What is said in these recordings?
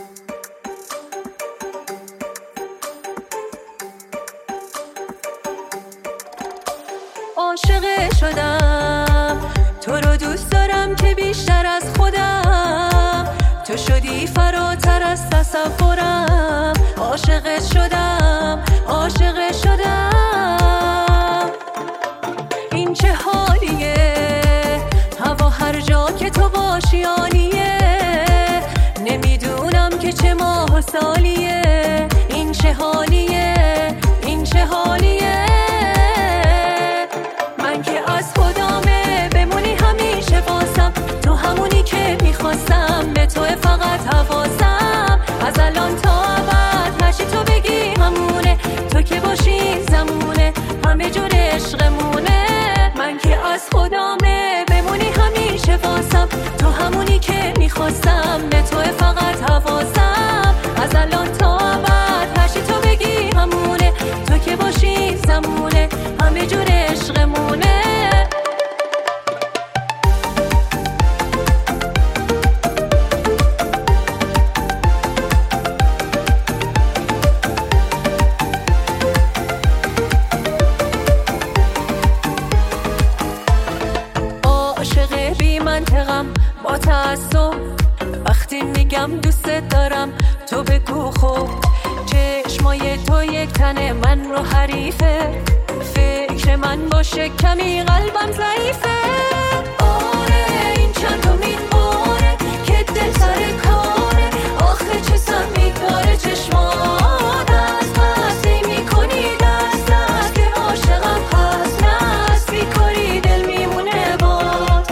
عاشق شدم، تو رو دوست دارم که بیشتر از خودم، تو شدی فراتر از تصورم. عاشقت شدم، عاشق شدم. این چه حالیه، هوا هر جا که تو باشی عالیه. نمیدونم که چه ماه و سالیه. این چه حالیه، این چه حالیه. من که از خودمه بمونی همیشه واسم، تو همونی که میخواستم، به تو فقط حواسم. از الان تا ابد هرچی تو بگی همونه، تو که باشی زمونه، همه جور عشقمونه. من که از خودمه بمونی همیشه واسم، تو همونی که میخواستم، به تو فقط حواسم. از الان تا ابد هرچی تو بگی همونه، تو که باشی زمونه، همه جور عشقمونه. عاشق بی منطقم با تعصب، وقتی میگم دوست دارم تو بگو خب. چشمای تو یک تنه من رو حریفه، فکر من باشه کمی قلبم ضعیفه. آره این چندمین باره که دل سر کاره، آخه چه سمی داره چشمات. از پسی میکنی دست دست که عاشقم هست، نست بیکاری دل میمونه باز.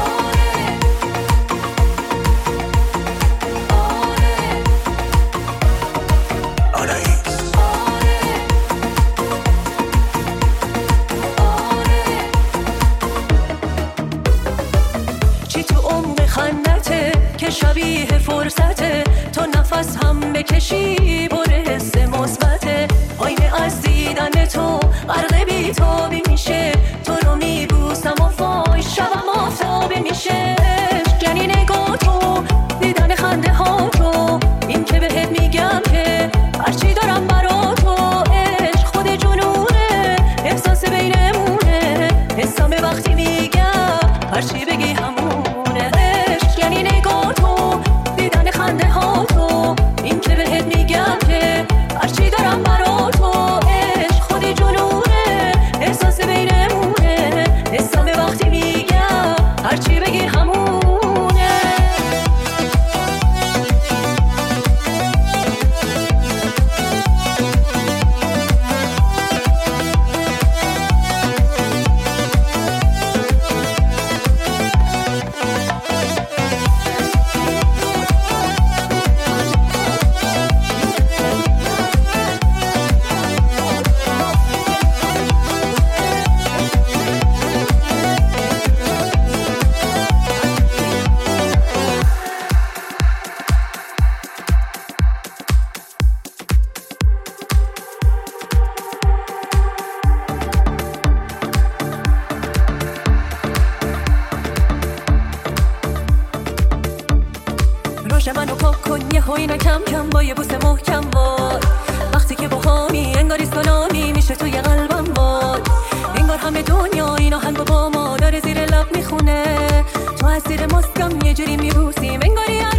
چی تو عمق خندته که شبیه فرصته، تو نفس هم بکشی بره حس مثبته. آینه از دیدن تو غرق بی‌تابی میشه، تو رو میبوسم و وای شبم آفتابی میشه. یعنی نگاه تو، دیدن خنده ها تو، این که بهت میگم که هرچی دارم برا تو. عشق خود جنونه، احساس بینمونه، حسام وقتی میگم هرچی بگی همونه. عشق یعنی نگاه تو، دیدن خنده ها تو، این که بهت میگم که هرچی دارم برا تو. عشق خود جنونه، احساس بینمونه، حسام وقتی میگم هرچی بگی همونه. روش منو پاک کن یه هوینا کم کم، با یه بوسه محکم وای. وقتی که با همی انگاری سونامی میشه توی قلبم وای. انگار همه دنیا این آهنگو با ما داره زیر لب میخونه، تو از زیر ماسکم یه جوری میبوسیم انگاری